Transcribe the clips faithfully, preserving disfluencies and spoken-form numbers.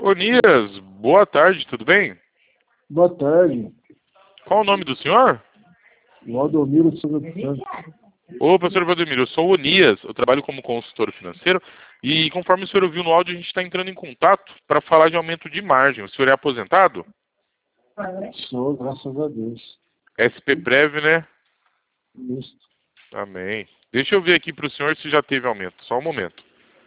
Onias, boa tarde, tudo bem? Boa tarde. Qual o nome do senhor? Valdomiro Souza dos Santos. Ô, professor Valdomiro, eu sou o Onias, eu trabalho como consultor financeiro e conforme o senhor ouviu no áudio, a gente está entrando em contato para falar de aumento de margem. O senhor é aposentado? Sou, graças a Deus. S P Prev, né? Isso. Amém. Deixa eu ver aqui para o senhor se já teve aumento, só um momento.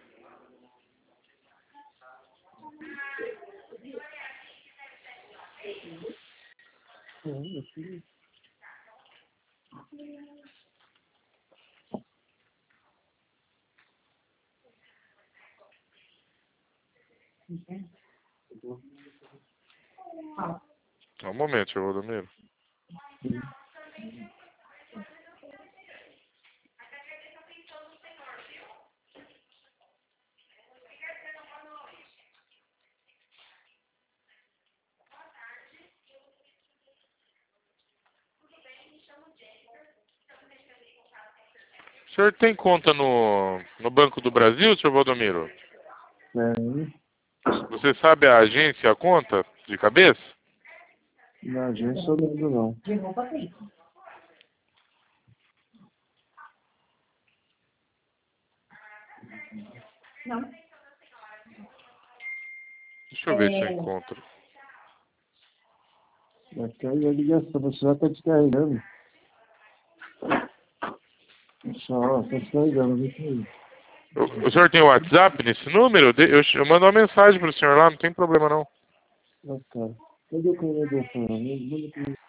Só um momento, senhor Valdomiro. O senhor tem conta no, no Banco do Brasil, senhor Valdomiro? É, Você sabe a agência, a conta, de cabeça? na agência eu lembro não. Deixa eu ver se eu encontro. Vai cair a ligação, você já está descarregando. Só, está descarregando, vê aí. O, o senhor tem o WhatsApp nesse número? De- Eu, eu mando uma mensagem para o senhor lá, não tem problema não. Ah, cara. Cadê o corredor? Manda pra mim.